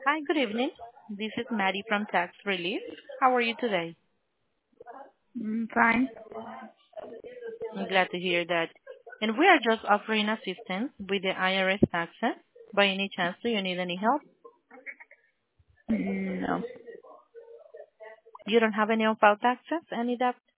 Hi, good evening. This is Maddie from Tax Relief. How are you today? Fine. I'm glad to hear that. And we are just offering assistance with the IRS taxes. By any chance, do you need any help? No. You don't have any on-file taxes? Any debt?